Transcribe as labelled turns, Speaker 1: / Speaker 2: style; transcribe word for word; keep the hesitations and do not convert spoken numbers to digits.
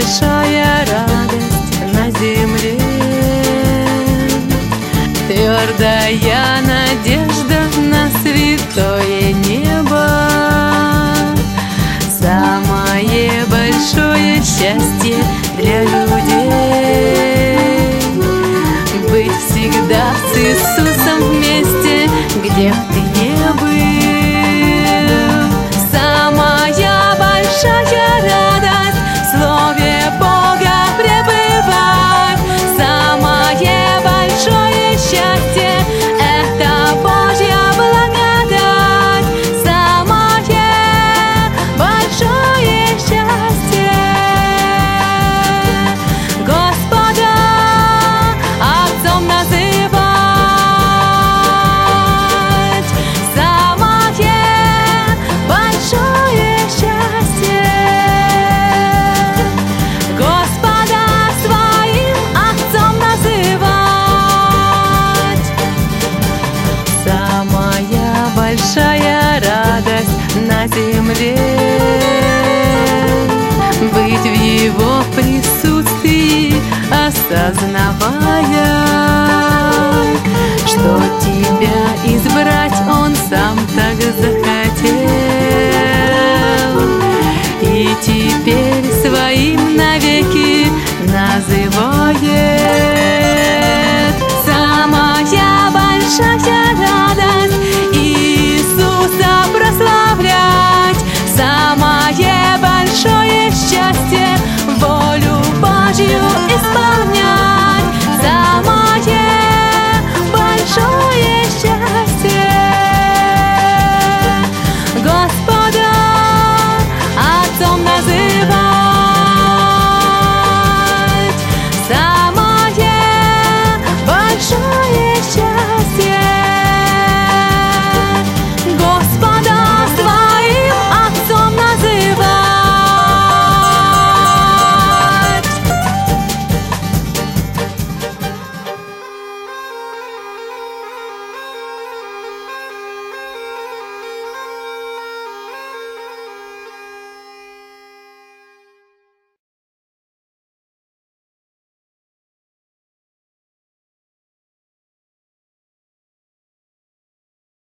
Speaker 1: большая радость на земле, твердая надежда на святое небо. Самое большое счастье для людей — быть всегда с Иисусом вместе, где б ты не был. Самая большая радость в Слове Бога пребывать. Самое большое счастье — это Божья благодать. Самое большое счастье Господа Отцом называть. Самое большое счастье Господа своим Отцом называть. Самая большая радость на земле — быть в Его присутствии, осознавая, что тебя избрать Он сам так